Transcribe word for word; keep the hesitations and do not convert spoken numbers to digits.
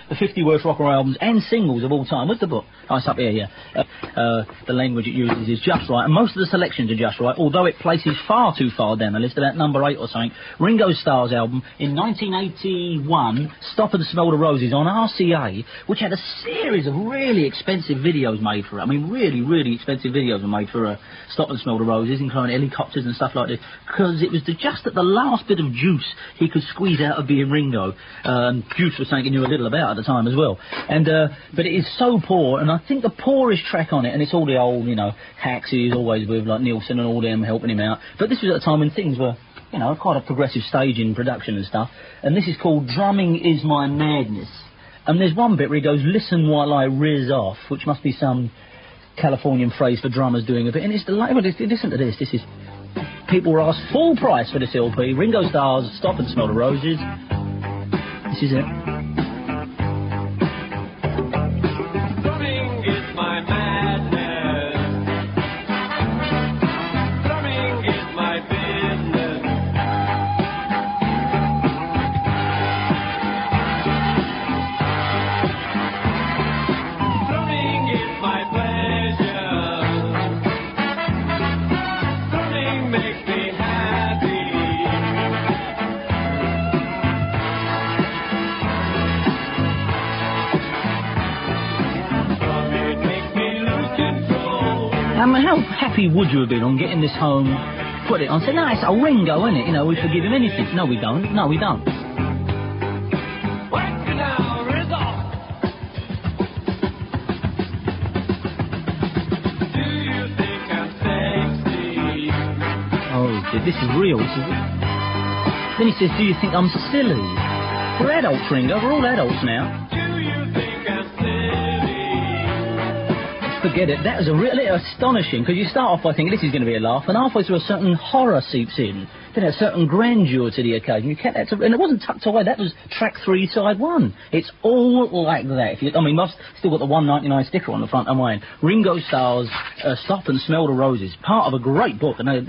the fifty worst rock and roll albums and singles of all time. What's the book? Oh, it's up here, yeah. Uh, uh, the language it uses is just right, and most of the selections are just right, although it places far too far down the list, about number eight or something. Ringo Starr's album in nineteen eighty-one, Stop and Smell the Roses, on R C A, which had a series of really expensive videos made for it. I mean, really, really expensive videos were made for uh, Stop and Smell the Roses, including helicopters and stuff like this, because it was the, just at the last bit of juice he could squeeze out of being Ringo. Um, juice was something he knew a little about at the time as well. And uh, but it is so poor, and I think the poorest track on it, and it's all the old, you know, hacks he's always with, like Nielsen and all them helping him out. But this was at a time when things were, you know, quite a progressive stage in production and stuff. And this is called Drumming Is My Madness. And there's one bit where he goes, listen while I riz off, which must be some Californian phrase for drummers doing a bit. And it's the well, listen to this. This is, people were asked full price for this L P. Ringo Starr's Stop and Smell the Roses. This is it. Drumming is my madness. Drumming is my business. Drumming is my pleasure. Drumming makes me happy. I mean, how happy would you have been on getting this home, put it on, say, no, it's a Ringo, isn't it? You know, we forgive him anything. No, we don't. No, we don't. Whack it now, riz off. Do you think I'm sexy? Oh, this is real. This is real. Then he says, do you think I'm silly? We're adults, Ringo. We're all adults now. Do you think I'm silly? Forget it. That was a really astonishing, because you start off by thinking this is going to be a laugh, and halfway through a certain horror seeps in. Then a certain grandeur to the occasion. You can't, that's a, and it wasn't tucked away. That was track three, side one. It's all like that. If you, I mean, I've still got the one ninety-nine sticker on the front of mine. Ringo Starr's uh, Stop and Smell the Roses. Part of a great book. And